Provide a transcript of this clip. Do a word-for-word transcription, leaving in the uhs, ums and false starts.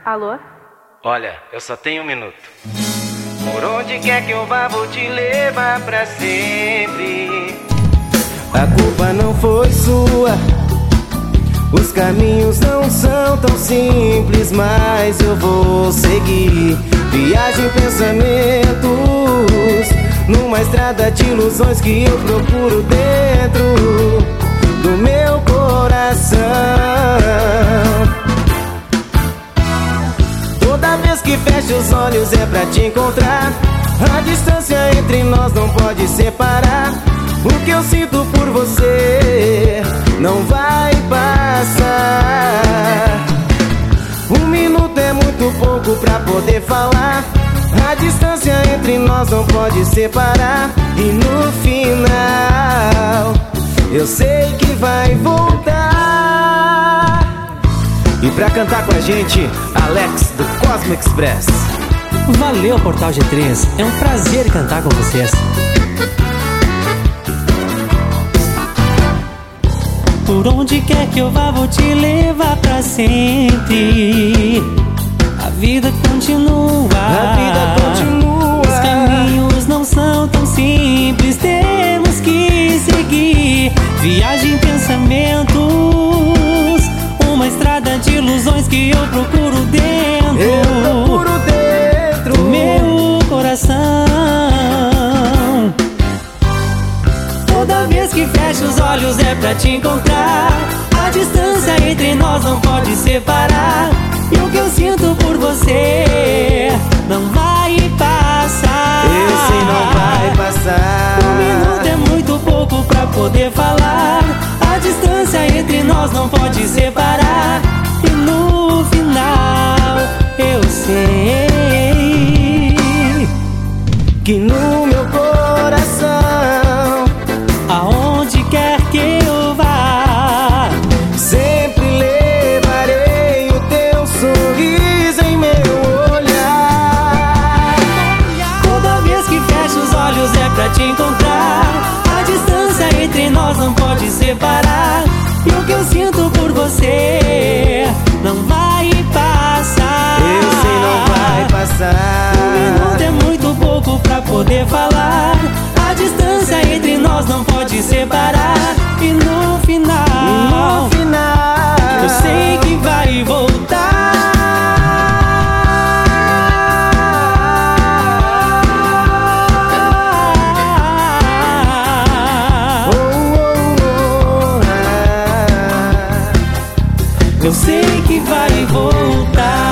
Alô? Olha, eu só tenho um minuto. Por onde quer que eu vá, vou te levar pra sempre. A culpa não foi sua, os caminhos não são tão simples, mas eu vou seguir. Viagem, pensamentos, numa estrada de ilusões que eu procuro dentro do meu coração. Toda vez que fecho os olhos é pra te encontrar. A distância entre nós não pode separar. O que eu sinto por você não vai passar. Um minuto é muito pouco pra poder falar. A distância entre nós não pode separar. E no final eu sei que vai voltar. E pra cantar com a gente, Alex do Cosmic Express. Valeu, Portal G três, é um prazer cantar com vocês. Por onde quer que eu vá, vou te levar pra sempre. A vida continua, A vida continua. Os caminhos não são tão simples, temos que seguir. Viagem, pensamentos, uma estrada de ilusões que eu procuro dentro. Eu procuro dentro do meu coração. Toda vez que fecho os olhos é pra te encontrar. A distância entre nós não pode separar. E o que eu sinto por você não vai passar. Eu sei, não vai passar. Um minuto é muito pouco pra poder falar. A distância entre nós não pode separar. E no final eu sei que no meu coração, aonde quer que eu vá, sempre levarei o teu sorriso em meu olhar. Toda vez que fecho os olhos é pra te encontrar. A distância entre nós não pode separar. E o que eu sinto por você não vai passar. Eu sei, não vai passar. Um minuto é muito pouco pra poder falar. A distância entre nós não pode separar. E no final, No final eu sei que vai voltar. oh, oh, oh, ah. Eu sei que vai voltar.